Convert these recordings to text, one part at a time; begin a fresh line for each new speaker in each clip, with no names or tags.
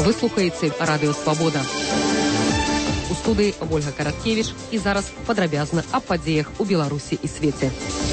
Ви слухаєте Радіо Свобода. У студії Ольга Караткевич і зараз падрабязна о падзеях у Беларусі і свеце.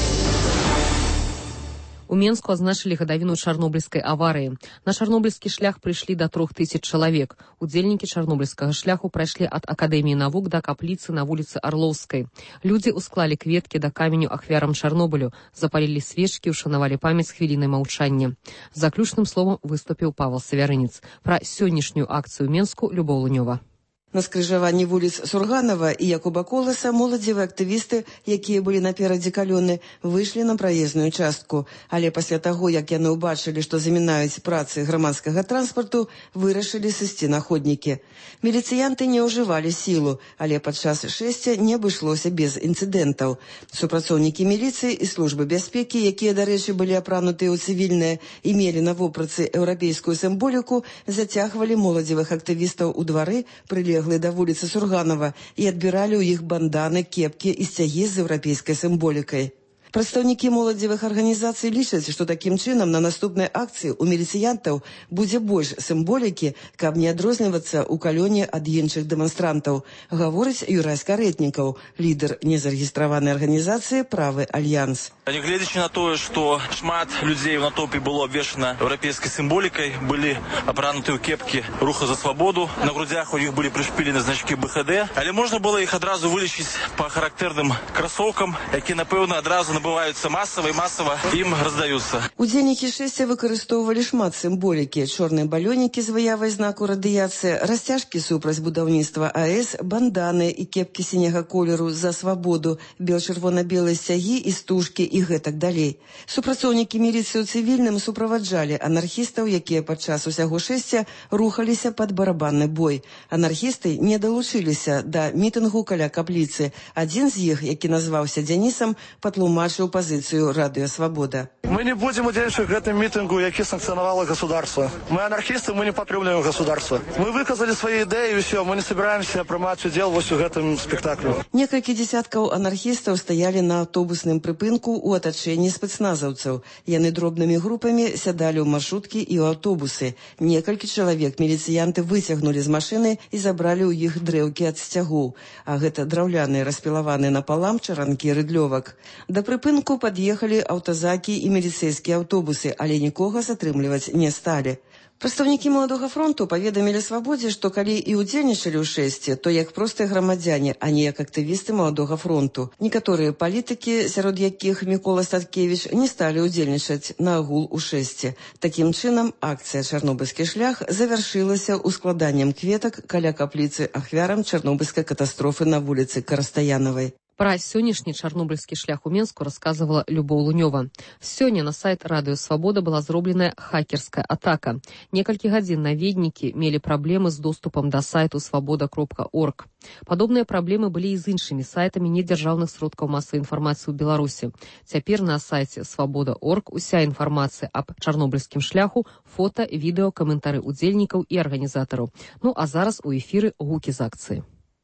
У Менску азначылі гадавіну чарнобыльскай аварыі. На чарнобыльскі шлях прыйшлі да 3000 чалавек. Удзельнікі чарнобыльскага шляху прайшлі ад Акадэміі навук да капліцы на вуліцы Арлоўскай. Людзі усклалі кветкі да каменю ахвярам Чарнобылю, запалілі свечкі, ушанавалі памяць хвілінай маўчання. Заключным словам выступіў Павел Савярынец. Пра сённяшнюю акцыю Менску Любоў Лунёва.
На скрыжаванні вуліц Сурганова і Якуба Коласа моладзевыя актывісты, якія былі наперадзе калоны, выйшлі на праезную частку. Але пасля таго, як яны ўбачылі, што замінаюць працы грамадскага транспарту, вырашылі сысці на ходнікі. Міліцыянты не ўжывалі сілу, але падчас шэсця не абышлося без інцыдэнтаў. Супрацоўнікі міліцыі і службы бяспекі, якія, дарэчы, былі апранутыя ў цывільнае і мелі на вопратцы еўрапейскую сімволіку, зацягвалі моладзевых актывістаў у двары, прылеглыя да вуліцы Сурганова, і адбіралі ў іх банданы, кепкі і сцягі з еўрапейскай сімволікай. Прадстаўнікі моладзевых арганізацый лічаць, што такім чынам на наступнай акцыі у міліцыянтаў будзе больш сімволікі, каб не адрознівацца ў калоне ад іншых дэманстрантаў, гаворыць Юрай Скаретнікаў, лідар незарэгістраванай арганізацыі «Правы Альянс».
Нягледзячы на тое, што шмат людзей у натоўпе было абвешана еўрапейскай сімволікай, былі апрануты ў кепкі Руха за свабоду, на грудзях у іх былі прышпілены значкі БХД, але можна было іх адразу вылічыць па характэрным красоўкам, які, напэўна, адразу набываюцца масава і масава ім раздаюцца.
Удзельнікі шэсця выкарыстоўвалі шмат сімволікі: чорныя балёнікі з выявай знаку радыяцыі, расцяжкі супраць будаўніцтва АЭС, банданы і кепкі сіняга колеру за свабоду, бел-чырвона-белыя сцягі і стужкі і гэтак далей. Супрацоўнікі міліцыі ў цывільным суправаджалі анархістаў, якія падчас усяго шэсця рухаліся пад барабанны бой. Анархісты не далучыліся да мітынгу каля капліцы. Адзін з іх, які назваўся Дзянісам, патлумачыў пазіцыю Радыё Свабода.
Мы не будем удзельнічаць в гэтым мітынгу, які санкцыянавала государство. Мы анархісты, мы не падтрымліваем государство. Мы выказалі свае ідэі і ўсё, мы не собираемся прымаць удзел вось у гэтым спектаклю.
Некалькі дзесяткаў анархістаў стаялі на аўтобусным прыпынку ў атачэнні спецназаўцаў. Яны дробнымі групамі сядалі ў маршруткі і ў аўтобусы. Некалькі чалавек міліцыянты выцягнулі з машыны і забралі ў іх дрэўкі ад сцягоў. А гэта драўляныя распілаваныя напалам чаранкі рыдлёвак. Да прыпынку пад'ехалі аўтазакі і міліцэйскія аўтобусы, але нікога затрымліваць не сталі. Прадстаўнікі Маладога фронту паведамілі Свабодзе, што калі і ўдзельнічалі ў шэсце, то як простыя грамадзяне, а не як актывісты Маладога фронту. Некаторыя палітыкі, сярод якіх Мікола Статкевіч, не сталі ўдзельнічаць на агул у шэсце. Такім чынам, акцыя «Чарнобыльскі шлях» завяршылася ўскладаннем кветак каля капліцы ахвярам чарнобыльскай катастрофы на вуліцы Карастаянавай.
Пра сённяшні чарнобыльскі шлях у Менску расказвала Любоў Лунёва. Сёння на сайт Радыё Свабода была зробленая хакерская атака. Некалькі гадзін наведнікі мелі праблемы з доступам да сайту свабода.орг. Падобныя праблемы былі і з іншымі сайтамі недзяржаўных сродкаў масавай інфармацыі ў Беларусі. Цяпер на сайце свабода.орг уся інфармацыя аб чарнобыльскім шляху, фота, відэо, каментары удзельнікаў і арганізатараў. Ну а зараз у эфіры гукі з акцыі.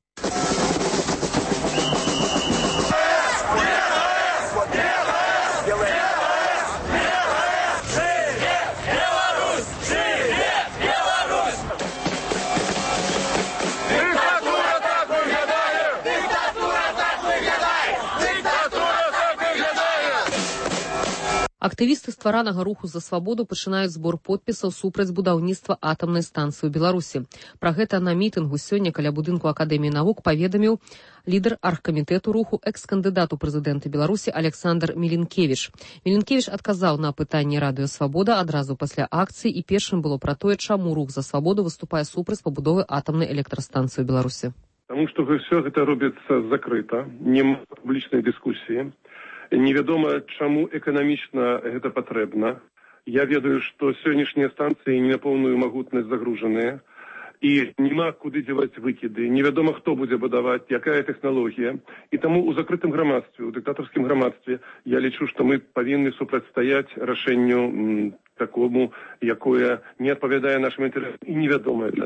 Актывісты стваранага руху за свабоду пачынаюць збор подпісаў супраць будаўніцтва атамнай станцыі ў Беларусі. Пра гэта на мітынгу сёння каля будынку Акадэміі навук паведаміў лідар аргкамітэту руху, экс-кандыдат у прэзідэнты Беларусі Александр Мілінкевіч. Мілінкевіч адказаў на пытанні Радыё Свабода адразу пасля акцыі, і першым было пра тое, чаму рух за свабоду выступае супраць пабудовы атамнай электрастанцыі ў Беларусі.
Таму што ўсё гэта робіцца закрыта, няма публічнай дыскусіі. Невядома, чаму эканамічна гэта патрэбна. Я ведаю, што сённяшнія станцыі не на поўную магутнасць загружаныя, і няма куды дзяваць выкіды. Невядома, хто будзе будаваць, якая тэхналогія. І таму ў закрытым грамадстве, у дыктатарскім грамадстве, я лічу, што мы павінны супрацьстаяць рашэнню такому, якое не адпавядае нашым інтарэсам і невядомае для нас.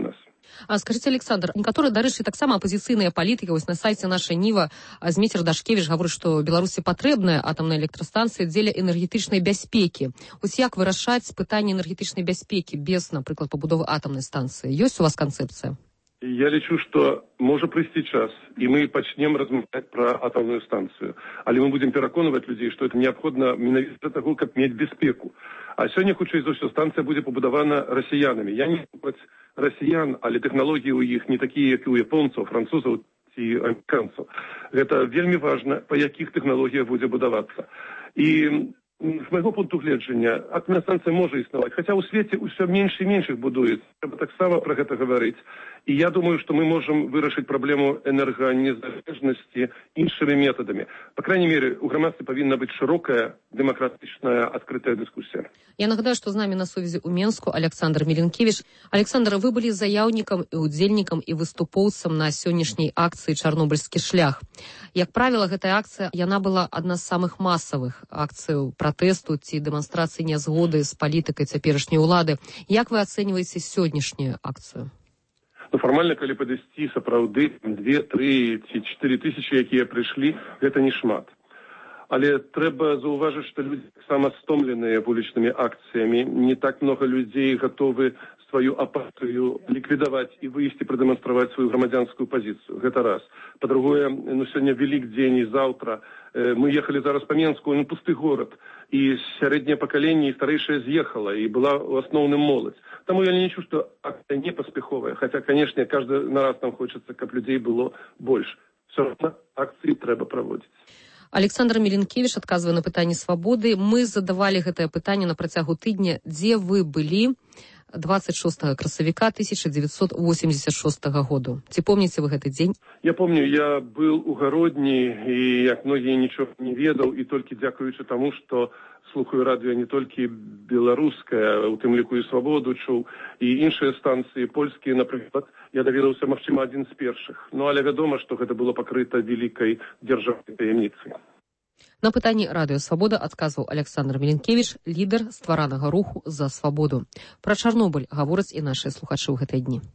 Скажите, Александр, некаторыя, дарэчы, таксама апозіцыйныя палітыкі, вось на сайце нашай Ніва Зміцер Дашкевіч гаворыць, што Беларусі патрэбная атамная электрастанцыя дзеля энергетычнай бяспекі. Вось як вырашаць пытанне энергетычнай бяспекі без, напрыклад, пабудовы атамнай станцыі? Ёсць у вас канцэпцыя?
Я лічу, што можа прыйсці час, і мы пачнем размаўляць пра атамную станцыю. Але мы будзем пераконваць людзей, што это неабходна менавіта для таго, каб мець бяспеку. А сёння, хутчэй за ўсё, станцыя будзе пабудавана расіянамі. Я не супраць расіян, але тэхналогіі ў іх не такія, як у японцаў, французаў ці амерыканцаў. Гэта вельмі важна, па якіх тэхналогіях будзе будавацца. І з майго пункту гледжання, атамная станцыя можа існаваць, хаця ў свеце ўсё менш і менш іх будуецца. Трэба таксама пра гэта гаварыць. І я думаю, што мы можам вырашыць праблему энерганезалежнасці іншымі метадамі. Па крайней мере, у грамадстве павінна быць шырокая, дэмакратычная, адкрытая дыскусія.
Я нагадаю, што з намі на сувязі ў Менску Александр Міленкевіч. Александр, вы былі заяўнікам і удзельнікам і выступоўцам на сённяшняй акцыі «Чарнобыльскі шлях». Як правіла, гэтая акцыя, яна была адна з самых масавых акцыяў пратэсту ці дэманстрацыі нязгоды з палітыкай цяперашняй улады. Як вы ацэньваеце сённяшнюю акцыю?
Фармальна, калі падысці, сапраўды 2, 3 ці 4 тысячы, якія прыйшлі, гэта не шмат. Але трэба заўважыць, што людзі таксама стомленыя вулічнымі акцыямі. Не так много людзей гатовы сваю апатыю ліквідаваць і выйсці прадэманстраваць сваю грамадзянскую пазіцыю. Гэта раз. Па-другое, сёння Велікдзень і заўтра. Мы ехалі зараз па Менску, пусты горад. І сярэдняе пакаленне і старэйшае з'ехала, і была ў асноўным моладзь. Таму я лічу, што акцыя не паспяховая. Хаця, канешне, каждый раз нам хочацца, каб людзей было больш. Все равно акцыі трэба праводзіць.
Александр Міленкевіч адказвае на пытанне свабоды. Мы задавалі гэтае пытанне на працягу тыдня. Дзе вы былі 26 красавіка 1986 году? Ці помніце вы гэты дзень?
Я помню, я был у Гародні, і як многія нічога не ведаў, і толькі дзякуючы таму, што слухаю радыё не толькі беларускае, у тым ліку і свабоду чуў, і іншыя станцыі польскія, напрыклад, я даведаўся, магчыма, адзін з першых. Ну, але вядома, што гэта было пакрыта вялікай дзяржаўнай таямніцай.
На пытанні радыё «Свабода» адказваў Александр Міленкевіч, лідар стваранага руху «За свабоду». Пра Чарнобыль гавораць і нашыя слухачы ў гэтыя дні.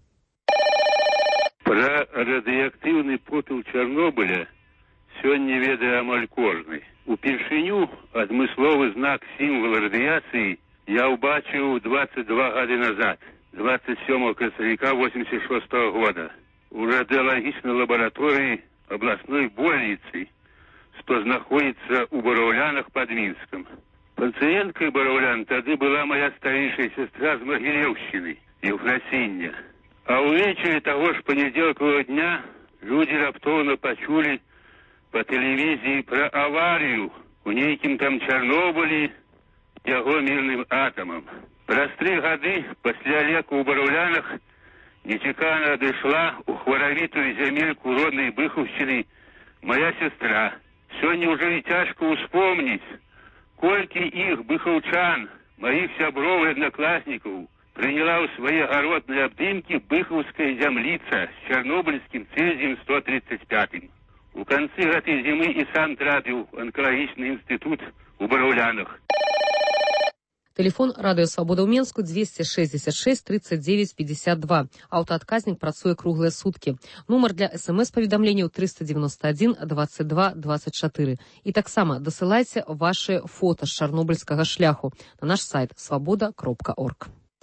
Пра радыеактыўны попел Чарнобыля сёння ведае амаль кожны. Упершыню адмысловы знак сімвал радыяцыі я ўбачыў 22 гады назад, 27 красавіка 86 года, у радыялагічнай лабараторыі абласной больніцы, што знаходзіцца ў Бараўлянах пад Мінскам. Пацыенткай Бараўлян тады была моя старэйшая сестра з Магілеўшчыны, Еўфрасіння. А ўвечары таго ж панядзелкавага дня людзі раптоўна пачулі па тэлевізіі пра аварыю у нейкім там Чарнобылі яго мірным атамам. Праз 3 гады пасля леку ў Бараўлянах нечакана адышла ў хваравітую зямельку роднай Быхаўшчыны моя сестра. Сёння ўжо і цяжка ўспомніць, колькі іх быхаўчан, маіх сяброў і аднакласнікаў, прыняла ў свае гаротныя абдымкі быхаўская зямліца з чарнобыльскім цэзіем 135. У канцы гэтай зімы і сам трапіў у анкалагічны інстытут у Бараўлянах.
Тэлефон радыё «Свабода» ў Менску 266 39 52. Аўтаадказнік працуе круглыя суткі. Нумар для СМС-паведамленняў 391 22 24. І таксама дасылайце вашы фота з чарнобыльскага шляху на наш сайт свабода.орг.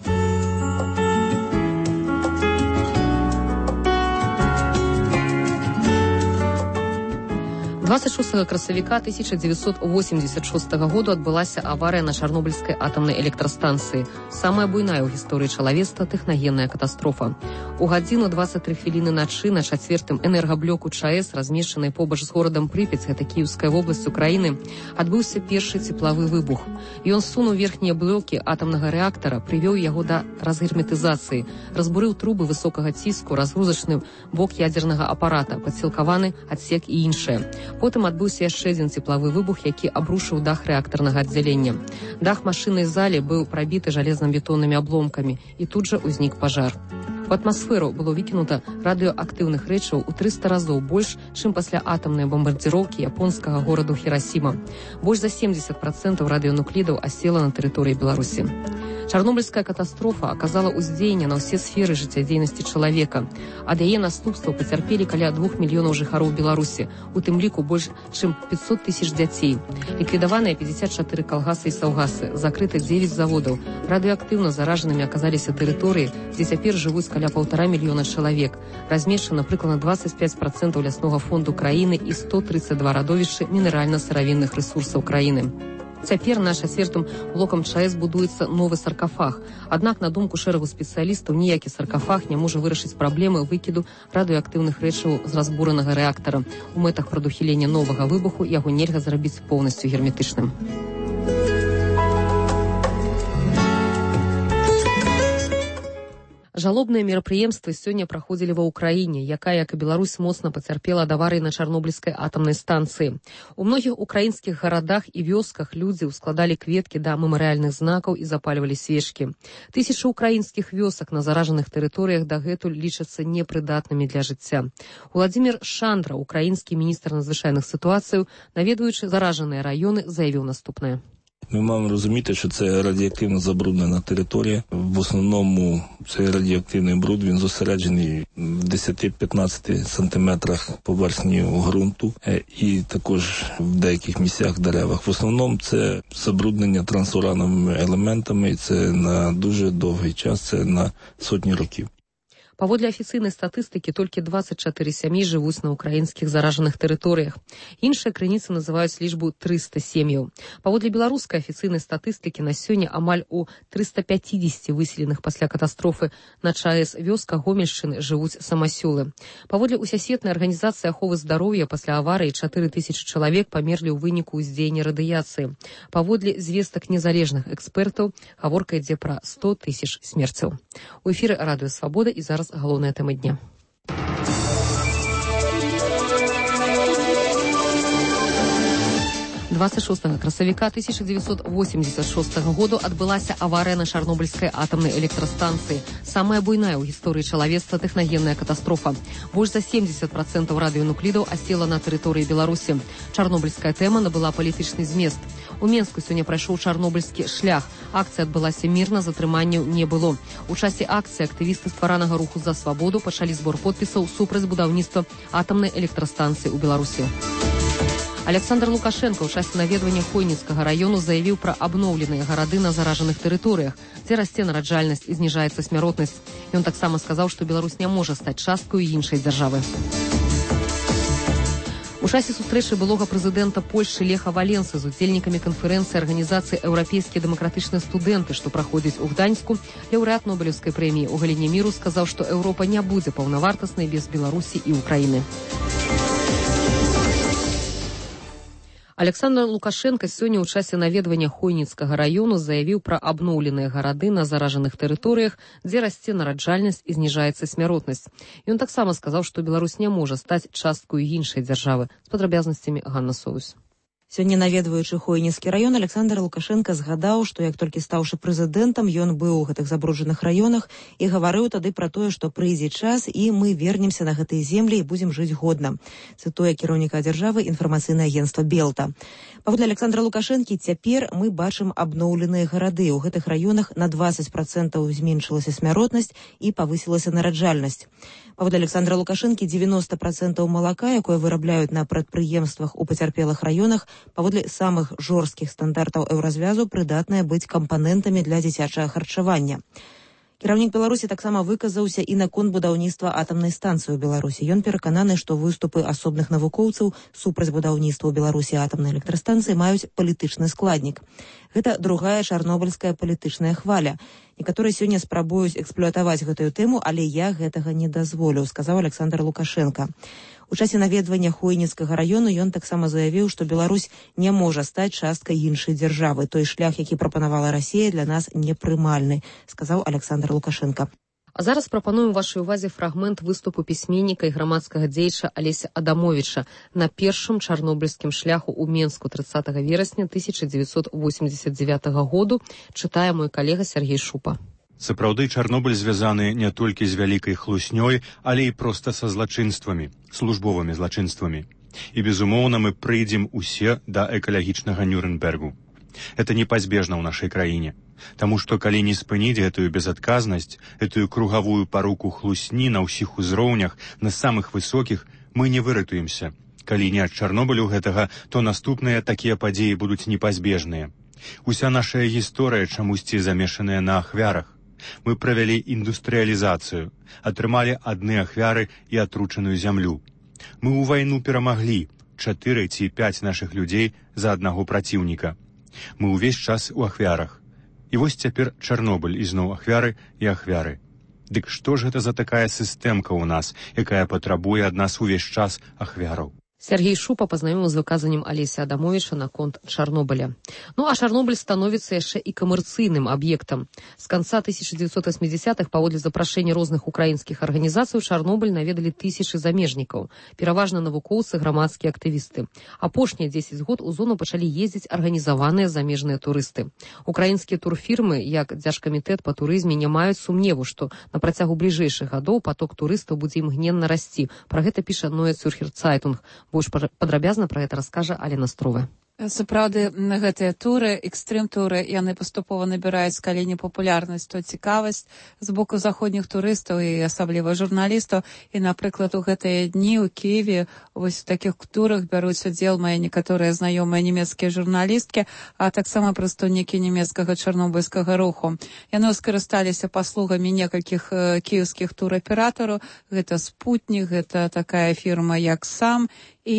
26 красавіка 1986 году адбылася аварыя на Чарнобыльскай атамнай электрастанцыі. Самая буйная ў гісторыі чалавецтва тэхнагенная катастрофа. У гадзіну 23 хвіліны начы на 4-м энергаблоку ЧАЭС, размешчанай побач з горадам Прыпяць, гэта Кіеўская вобласць Украіны, адбыўся першы цеплавы выбух. Ён сунуў верхнія блокі атамнага рэактара, прывёў яго да разгерметызацыі, разбурыў трубы высокага ціску, разгрузачны бок ядзернага апарата, падсілкаваны адсек і іншае. Потым адбыўся яшчэ адзін цеплавы выбух, які абрушыў дах рэактарнага аддзялення. Дах машыннай залі быў прабіты жалезна-бетоннымі абломкамі, і тут жа ўзнік пажар. У атмасферу было выкінута радыёактыўных рэчываў у 300 разоў больш, чым пасля атамнай бамбардзіроўкі японскага гораду Хірасіма. Больш за 70% радыёнуклідаў асела на тэрыторыі Беларусі. Чарнобыльская катастрофа аказала ўздзеянне на ўсе сферы жыццядзейнасці чалавека. Ад яе наступстваў пацярпелі каля 2 мільёнаў жыхароў Беларусі, у тым ліку больш чым 500 тысяч дзяцей. Ліквідаваныя 54 калгасы і саўгасы, закрыта 9 заводаў. Радыёактыўна заражанымі аказаліся тэрыторыі, дзе цяпер жывуць каля 1,5 мільёна чалавек. Размешчана прыкладна 25% ляснога фонду краіны і 132 радовішчы мінеральна-сыравінных рэсурсаў краіны. Цяпер над чацвёртым блокам ЧАЭС будуецца новы саркафаг. Аднак, на думку шэрагу спецыялістаў, ніякі саркафаг не можа вырашыць праблемы выкіду радыёактыўных рэчываў з разбуранага рэактара. У мэтах прадухілення новага выбуху яго нельга зрабіць поўнасцю герметычным. Жалобныя мерапрыемствы сёння праходзілі ва ўкраіне, якая, як і Беларусь, моцна пацярпела ад аварыі на Чарнобыльскай атамнай станцыі. У многіх украінскіх гарадах і вёсках людзі ўскладалі кветкі да мемарыяльных знакаў і запальвалі свечкі. Тысячы украінскіх вёсак на заражаных тэрыторыях дагэтуль лічацца непрыдатнымі для жыцця. Уладзімір Шандра, украінскі міністр надзвычайных сітуацыяў, наведваючы заражаныя раёны, заявіў наступнае.
Ми маємо розуміти, що це радіоактивно забруднена територія. В основному цей радіоактивний бруд, він зосереджений в 10-15 сантиметрах поверхні ґрунту і також в деяких місцях деревах. В основному це забруднення трансурановими елементами, і це на дуже довгий час, це на сотні років.
Паводле афіцыйнай статыстыкі, толькі 24 сям'і жывуць на ўкраінскіх заражаных тэрыторыях. Іншыя крыніцы называюць лічбу 300 сем'яў. Паводле беларускай афіцыйнай статыстыкі, на сёння амаль у 350 выселеных пасля катастрофы на ЧАЭС вёсках Гомельшчыны жывуць самасёлы. Паводле усесветнай арганізацыі аховы здароўя, пасля аварыі 4000 чалавек памерлі ў выніку ўздзеяння радыяцыі. Паводле звестак незалежных экспертаў, гаворка ідзе пра 100 000 смерцяў. У эфіры Радыё Свабода і зараз галоўныя тэмы дня. 26 красавіка 1986 году адбылася аварыя на Чарнобыльскай атамнай электрастанцыі. Самая буйная ў гісторыі чалавецтва тэхнагенная катастрофа. Больш за 70% радыёнуклідаў асела на тэрыторыі Беларусі. Чарнобыльская тэма набыла палітычны змест. У Менску сёння прайшоў чарнобыльскі шлях. Акцыя адбылася мірна, затрыманняў не было. У часе акцыі актывісты стваранага руху за свабоду пачалі збор подпісаў супраць будаўніцтва атамнай электрастанцыі ў Беларусі. Александр Лукашенко ў часе наведвання Хойніцкага раёну заявіў пра абноўленыя гарады на заражаных тэрыторыях, дзе расце нараджальнасць і зніжаецца смяротнасць. Ён таксама сказаў, што Беларусь не можа стаць часткаю іншай дзяржавы. У часе сустрэчы былога прэзідэнта Польшчы Леха Валенсы з удзельнікамі канферэнцыі арганізацыі «Еўрапейскія дэмакратычныя студэнты», што праходзіць у Гданьску, лаўрэат Нобелеўскай прэміі ў галіне міру сказаў, што Еўропа не будзе паўнавартаснай без Беларусі і Украіны. Александр Лукашенко сёння ў часе наведвання Хойніцкага раёну заявіў пра абноўленыя гарады на заражаных тэрыторыях, дзе расце нараджальнасць і зніжаецца смяротнасць. Ён таксама сказаў, што Беларусь не можа стаць часткаю іншай дзяржавы. З падрабязнасцямі Ганна Союз.
Сёння наведваючы Хойніцкі раён, Александр Лукашенко згадаў, што як толькі стаўшы прэзідэнтам, ён быў у гэтых забруджаных раёнах і гаварыў тады пра тое, што прыйдзе час і мы вернемся на гэтыя землі і будзем жыць годна. Цытуе кіраўніка дзяржавы інфармацыйнае агенцтва Белта. Паводле Александра Лукашэнкі, цяпер мы бачым абноўленыя гарады. У гэтых раёнах на 20% зменшылася смяротнасць і павысілася нараджальнасць. Паводле Александра Лукашэнкі, 90% малака, якое вырабляюць на прадпрыемствах у пацярпелых раёнах, паводле самых жорсткіх стандартаў еўразвязу прыдатныя быць кампанентамі для дзіцячага харчавання. Кіраўнік Беларусі таксама выказаўся і наконт будаўніцтва атамнай станцыі ў Беларусі. Ён перакананы, што выступы асобных навукоўцаў супраць будаўніцтва ў Беларусі атамнай электрастанцыі маюць палітычны складнік. Гэта другая чарнобыльская палітычная хваля. Некаторыя сёння спрабуюць эксплуатаваць гэтую тэму, але я гэтага не дазволю, сказаў Александр Лукашенко. У часе наведвання Хойніцкага раёну ён таксама заявіў, што Беларусь не можа стаць часткай іншай дзяржавы. Той шлях, які прапанавала Расія, для нас непрымальны, сказаў Александр Лукашенко.
А зараз прапануем вашай увазе фрагмент выступу пісьменніка і грамадскага дзеяча Алеся Адамовіча на першым чарнобыльскім шляху ў Менску 30 верасня 1989 году, чытае мой калега Сергей Шупа.
Сапраўды, Чарнобыль звязаны не толькі з вялікай хлуснёй, але і проста са злачынствамі, службовымі злачынствамі. І, безумоўна, мы прыйдзем усе да экалагічнага Нюрнбергу. Это непазбежна ў нашай краіне. Таму што калі не спыніць гэтую безадказнасць, гэтую кругавую паруку хлусні на ўсіх узроўнях, на самых высокіх, мы не выратуемся. Калі не ад Чарнобылю гэтага, то наступныя такія падзеі будуць непазбежныя. Уся наша гісторыя чамусьці замешаная на ахвярах. Мы правялі індустрыялізацыю, атрымалі адны ахвяры і атручаную зямлю. Мы ў вайну перамаглі 4 ці 5 нашых людзей за аднаго праціўніка. Мы ўвесь час у ахвярах. І вось цяпер Чарнобыль ізноў ахвяры і ахвяры. Дык што ж гэта за такая сістэмка ў нас, якая патрабуе ад нас увесь час ахвяраў?
Сергей Шупа пазнаёміў з выказаннем Алеся Адамовича наконт Чарнобыля. Ну а Чарнобыль становіцца яшчэ і камерцыйным аб'ектам. З канца 1980-х паводле запрашэння розных украінскіх арганізацый Чарнобыль наведалі тысячы замежнікаў, пераважна навукоўцы, грамадскія актывісты. Апошнія 10 год у зону пачалі ездзіць арганізаваныя замежныя турысты. Украінскія турфірмы, як Дзяржкамітэт па турызме, не маюць сумневу, што на працягу бліжэйшых гадоў поток турыстаў будзе імгненна расці. Пра гэта піша Neue Zürcher Zeitung. Больш падрабязна пра гэта раскажа Алена Строва.
Сапраўды, гэтыя туры, экстрым-туры, яны паступова набіраюць калі не папулярнасць, то цікавасць з боку заходніх турыстаў і асабліва журналістаў. І, напрыклад, у гэтыя дні ў Киеве вось у такіх турах бяруць удзел мае некаторыя знаёмыя нямецкія журналісткі, а таксама прадстаўнікі нямецкага чарнобыльскага руху. Яны скарысталіся паслугамі некалькіх кіеўскіх тураператараў. Гэта Спутнік, гэта такая фірма, як САМ. І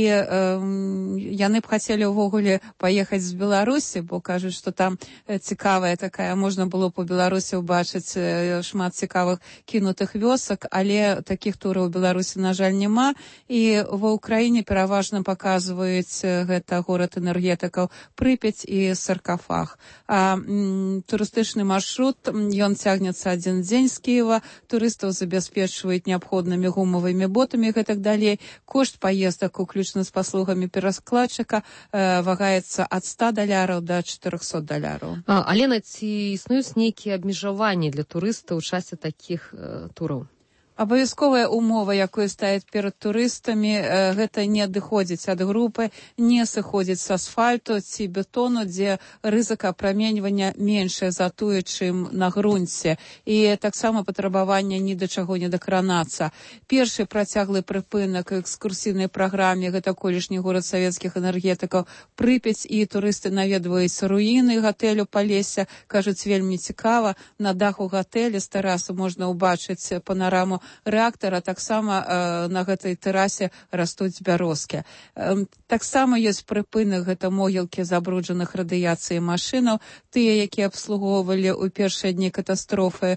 яны б хацелі ўвогуле паехаць з Беларусі, бо кажуць, што там цікавая такая, можна было б у Беларусі ўбачыць шмат цікавых кінутых вёсак, але такіх тураў у Беларусі, на жаль, няма. І ва ўкраіне пераважна паказваюць гэта горад энергетыкаў Прыпяць і Саркафаг. А турыстычны маршрут, ён цягнецца адзін дзень з Кіева, турыстаў забяспечваюць неабходнымі гумавымі ботамі і гэтак далей. Кошт паездак уключна з паслугамі пераскладчыка вагаецца ад $100 да $400.
Алена, ці існуюць нейкія абмежаванні для турыстаў у часе такіх тураў?
Абавязковая умова, якую ставяць перад турыстамі, гэта не адыходзіць ад групы, не сыходзіць з асфальту ці бетону, дзе рызыка апраменьвання меншая за тое, чым на грунце. І таксама патрабавання ні да чаго не дакранацца. Першы працяглы прыпынак экскурсійнай праграме гэта колішні горад савецкіх энергетыкаў Прыпяць, і турысты наведваюць руіны гатэлю Палесся, кажуць, вельмі цікава. На даху гатэлі з тэрасу можна ўбачыць панораму рэактара, таксама на гэтай тэрасе растуць бярозкі. Таксама ёсць прыпынак, гэта могілкі забруджаных радыяцыяй машынаў, тыя, якія абслугоўвалі ў першыя дні катастрофы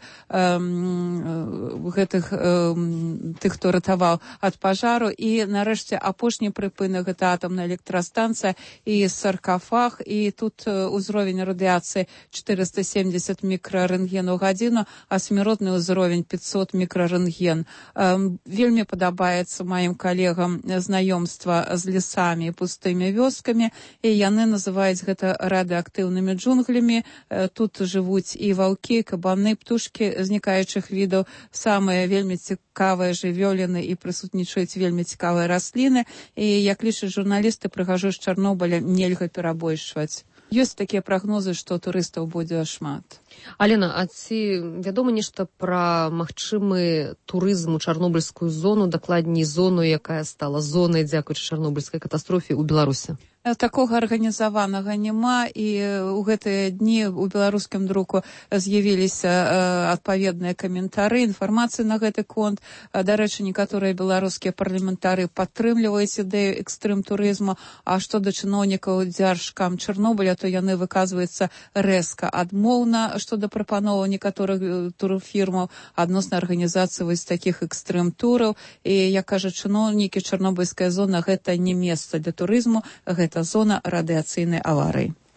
гэтых тых, хто ратаваў ад пажару. І нарэшце апошні прыпынак, гэта атамная электрастанцыя і Саркафаг, і тут узровень радыяцыі 470 мікрарэнтген у гадзіну, а смяротны ўзровень 500 мікрарэнтген. Вельмі падабаецца маім калегам знаёмства з лесамі і пустымі вёскамі, і яны называюць гэта радыеактыўнымі джунглямі. Тут жывуць і ваўкі, кабаны, птушкі знікаючых відаў, самыя вельмі цікавыя жывёліны, і прысутнічаюць вельмі цікавыя расліны. І, як лічаць журналісты, прыхажу з Чарнобыля нельга перабольшваць. Ёсць такія прагнозы, што турыстаў будзе шмат.
Алена, а ці вядома нешта пра магчымы турызм у чарнобыльскую зону, дакладней зону, якая стала зонай дзякуючы чарнобыльскай катастрофе ў Беларусі?
Такога арганізаванага няма, і ў гэтыя дні у беларускім друку з'явіліся адпаведныя каментары, інфармацыі на гэты конт. Дарэчы, некаторыя беларускія парламентары падтрымліваюць ідэю экстрым-турызму, а што да чыноўнікаў Дзяржкам Чарнобыля, то яны выказваюцца рэзка адмоўна што да прапановаў некаторых турфірмаў адносна арганізацыі вось такіх экстрым-тураў. І, як кажуць чыноўнікі, чарнобыльская зона гэта не месца для турызму, гэта зона радыацыйнай аварыі.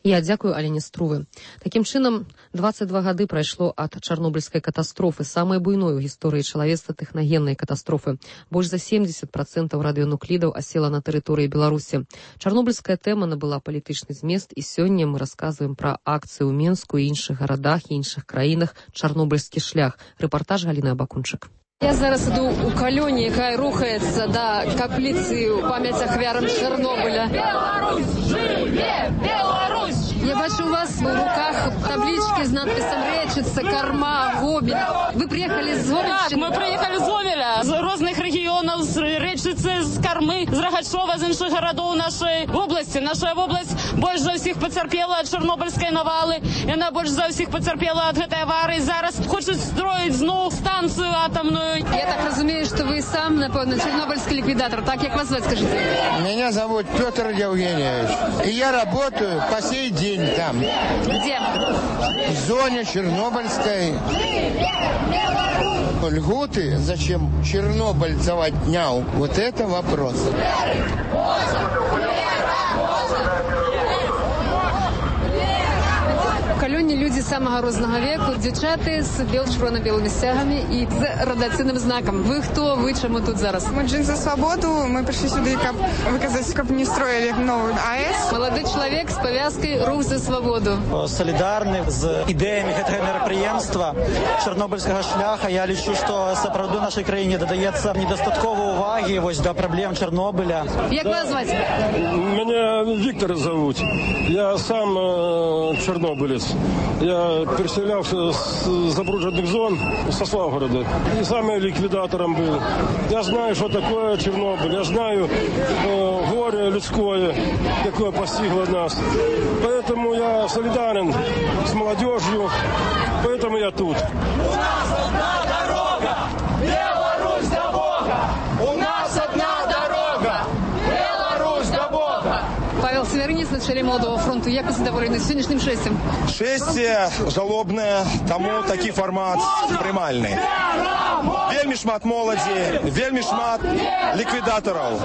Я дзякую Алене Струвы. Такім чынам, 22 гады прайшло ад чарнобыльскай катастрофы, самай буйной у гісторыі чалавецтва тэхнагеннай катастрофы. Больш за 70% радыёнуклідаў асела на тэрыторыі Беларусі. Чарнобыльская тэма набыла палітычны змест, і сёння мы расказваем пра акцыю ў Менску і іншых гарадах і іншых краінах «Чарнобыльскі шлях». Рэпартаж Галіны Абакунчык.
Я зараз іду у калёне, якая рухаецца да капліцы ў памяць ахвярам Чарнобыля. Беларусь! Жыве! Беларусь! Я бачу у вас в руках таблички с надписом «Речица», «Корма», «Гомель». Вы приехали з Гомельщины?
Так, ми приїхали з Гомеля, з різних регіонів, з Речиці, з Корми, з Рогачова, з інших городів нашої області. Наша область більш за всіх потерпіла від Чорнобильської навали, і вона більш за всіх потерпіла від цієї аварії. Зараз хочуть строїти знову станцію атомну.
Я так розумію, що ви сам, напевно, чорнобильський ліквідатор. Так, як вас звати, скажіть?
Меня зовут Петр Евгеньевич, и я работаю по сей день там.
Где?
В зоне Чернобыльской. Льготы, зачем чернобыльцев отнял? Вот это вопрос.
В калёне люди самого рознага веку, дзяўчаты з чырвона-белымі сцягамі і з радыацыйным знакам. Вы хто? Вы чаму тут зараз?
Мы «Джин за свободу». Мы пришли сюда, каб выказать, каб не строили новую АЭС.
Молодой человек с повязкой «Рух за свободу».
Солідарны з ідэямі гэтага мерапрыемства чарнобыльскага шляха. Я лічу, што сапраўды нашай краіне дадаецца недастаткова увагі вось да праблем Чарнобыля.
Як вас зваць?
Меня Виктор зовут. Я сам чернобылец. Я переселялся с забрудженных зон, со Славгорода. И сам я ликвидатором был. Я знаю, что такое Чернобыль. Я знаю горе людское, какое постигло нас. Поэтому я солидарен с молодежью. Поэтому я тут.
У нас одна дорога. Беларусь до Бога. У нас одна дорога. Беларусь до Бога.
Павел Северинец, начальник Молодого фронту. Як ви задоволені сьогоднішнім шестям?
Шесте жалобне, тому такий формат приймальний. Вельми шмат моладі, вельми шмат ліквідаторів.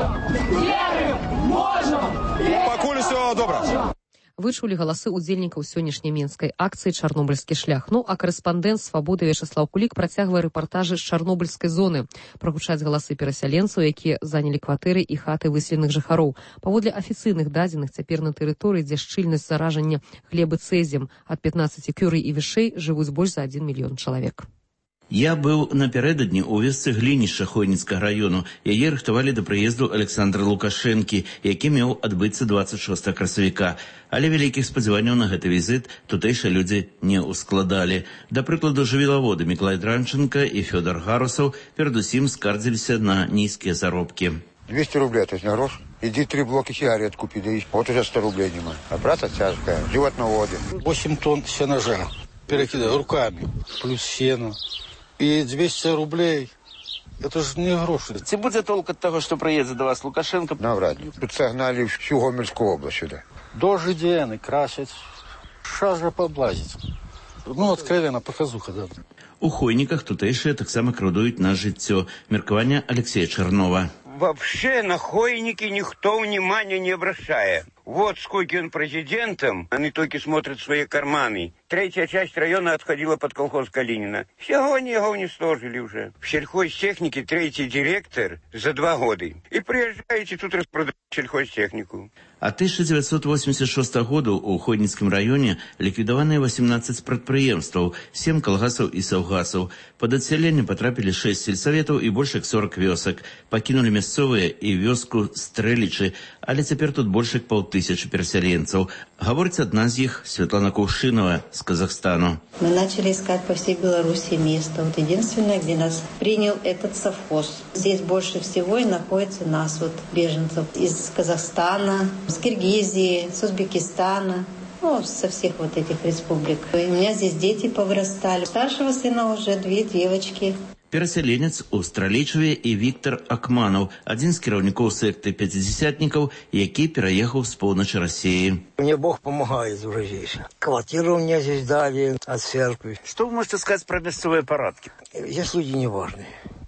Пакуль все добре.
Вы чулі галасы ўдзельнікаў сённяшняй менскай акцыі «Чарнобыльскі шлях». Ну, а карэспандэнт «Свабоды» Вячеслав Кулік працягвае рэпартажы з чарнобыльскай зоны. Прагучаць галасы перасяленцаў, якія занялі кватэры і хаты выселеных жыхароў. Паводле афіцыйных дадзеных, цяпер на тэрыторыі, дзе шчыльнасць заражання глебы цэзіем ад 15 кюрый і вышэй, жывуць больш за 1 мільён чалавек.
Я быў напярэдадні ў вёсцы Глінішча Хойніцкага раёну. Яе рыхтавалі да прыезду Александра Лукашэнкі, які меў адбыцца 26 красавіка. Але вялікіх спадзяванняў на гэты візіт тутэйшыя людзі не ўскладалі. Да прыкладу, жывілаводы Міклай Дранченка і Фёдор Гарусаў перадусім скардзіліся на нізкія заробкі.
200 рублей, то есть на грош. Иди 3 блока сигарет купи, да и вот уже 100 рублей нема. А брата тяжкая, живот на воде.
8 тонн сенажа перекидаю руками, плюс сено. И 200 рублей. Это же не гроши.
Ці буде толк от того, що приїде до вас Лукашенко?
Навряд ли. Тут согнали всю Гомельскую область сюда.
Дождь красять. Ша же поблазить. Ну, откровенно, показуха, да.
У Хойніках тутэйшыя таксама крадуюць на жыццё. Меркаванне Алексея Чернова.
Вообще на Хойники никто внимания не обращает. Вот сколько он президентом, они только смотрят свои карманы. Третья часть района отходила под колхоз Калинина. Сегодня его уничтожили уже. В сельхозтехнике третий директор за 2 года. И приезжаете тут распродать сельхозтехнику.
А 1986 году у Хойніцкім раёне ліквідаваныя 18 прадпрыемстваў, 7 калгасаў і саўгасаў. Пад адсяленне потрапілі 6 сельсаветаў і больш як 40 вёсак. Пакінулі мясцовыя і вёску Стрэлічы, але цяпер тут больш як 500 перасяленцаў. Гаворыць адна з іх, Светлана Кувшинова з Казахстану.
Мы начали искать по всей Беларуси место. Вот единственное, где нас принял этот совхоз. Здесь больше всего и находится нас, вот, беженцев из Казахстана, с Киргизии, с Узбекистана, ну, со всех вот этих республик. И у меня здесь дети повырастали. Старшего сына уже 2 девочки.
Перасяленец у Стралічаве і Віктор Акманов, адзін з кіраўнікоў секты пятидесятников, які переехал с поўначы России.
Мне Бог помогает уже здесь. Квартиру мне здесь дали от церкви.
Что вы можете сказать про мясцовые парадки?
Здесь люди неважные.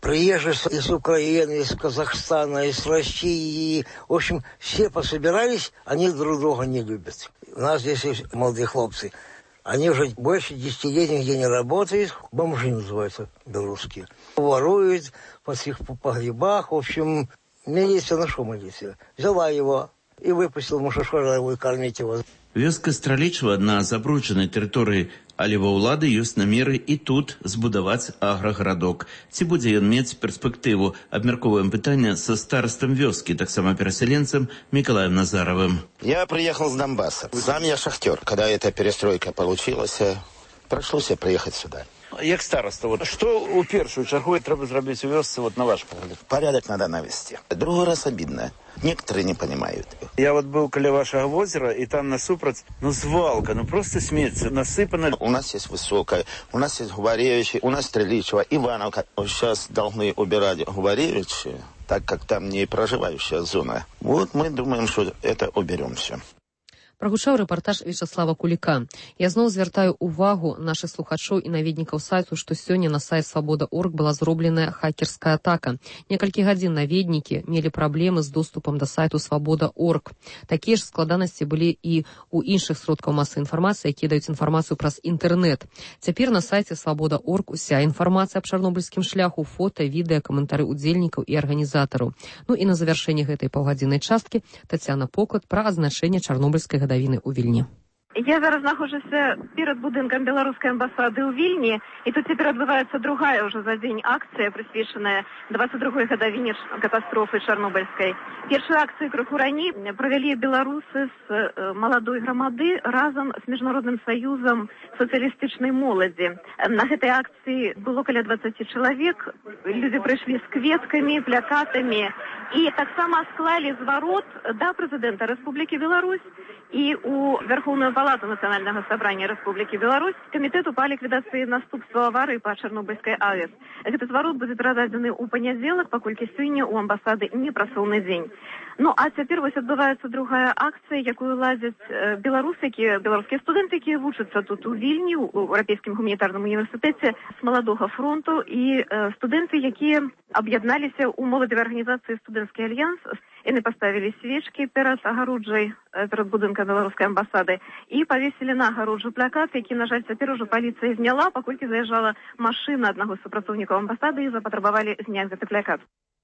приезжие из Украины, из Казахстана, из России. В общем, все пособирались, они друг друга не любят. У нас здесь есть молодые хлопцы. Они уже больше 10 лет нигде не работают. Бомжи называются белорусские. Воруют по всех погребах. В общем, милиция, на что милиция? Взяла его и выпустила мушашора его и кормить его.
Вёска Стралічава на забруджанай тэрыторыі, але ва ўлады ёсць намеры і тут збудаваць аграгарадок. Ці будзе ён мець перспектыву? Абмяркоўваем пытанне са старастам вёскі, таксама пераселенцам Миколаем Назаровым.
Я приехал с Донбасса. Сам я шахтер. Когда эта перестройка получилась, пришлось приехать сюда.
Як староста, что у першую чергу треба зробить у вёсцы, на ваш погляд?
Порядок надо навести. Другой раз обидно. Некоторые не понимают.
Я был каля вашего озера, и там насупраць, звалка, просто смеется, насыпано.
У нас есть Высокая, у нас есть Губаревичи, у нас Стреличева, Ивановка. Сейчас должны убирать Губаревичи, так как там не проживающая зона. Мы думаем, что это уберем все.
Прагучаў рэпартаж Вячаслава Куліка. Я зноў звяртаю увагу нашых слухачоў і наведнікаў сайту, што сёння на сайт Свабода.орг была зробленая хакерская атака. Некалькі гадзін наведнікі мелі праблемы з доступам да сайту Свабода.орг. Такія ж складанасці былі і ў іншых сродкаў масавай інфармацыі, якія даюць інфармацыю праз інтэрнэт. Цяпер на сайце Свабода.орг уся інфармацыя аб чарнобыльскім шляху, фота, відэа, каментары ўдзельнікаў і арганізатараў. І на завяршэнне гэтай паўгадзіннай часткі Тацяна Поклад пра азначэнне чарнобыльскай гадавіны ў Вільні.
Я зараз знаходжуся перад будынкам беларускай амбасады ў Вільні, і тут цяпер адбываецца другая ўжо за дзень акцыя, прысвечаная 22-й гадавіне катастрофы чарнобыльскай. Першую акцыю крыху раней правялі беларусы з маладой грамады разам з міжнародным саюзам сацыялістычнай моладзі. На гэтай акцыі было каля 20 чалавек, людзі прыйшлі з кветкамі, плакатамі і таксама склалі зварот да прэзідэнта Рэспублікі Беларусь і у Верховную Палату Нацыянальнага сабрання Рэспублікі Беларусь Камітэту па ліквідацыі наступстваў аварыі па Чарнобыльскай АЭС. Гэты зварот будзе перададзены ў панядзелак, паколькі сёння ў амбасады не працоўны дзень. А цяпер адбываецца другая акцыя, якую ладзяць беларускія студэнты, якія вучацца тут у Вільні, у Еўрапейскім гуманітарным універсітэце з маладога фронту, і студэнты, якія аб'ядналіся ў моладзевай арганізацыі «Студэнцкі альянс». Яны паставілі свечкі перад агароджай, перад будынкам беларускай амбасады і павесілі на агароджу плакат, які, на жаль, цяпер ужо паліцыя зняла, паколькі заязджала машына аднаго з супрацоўнікаў амбасады і запатрабавалі зняць гэты плакат.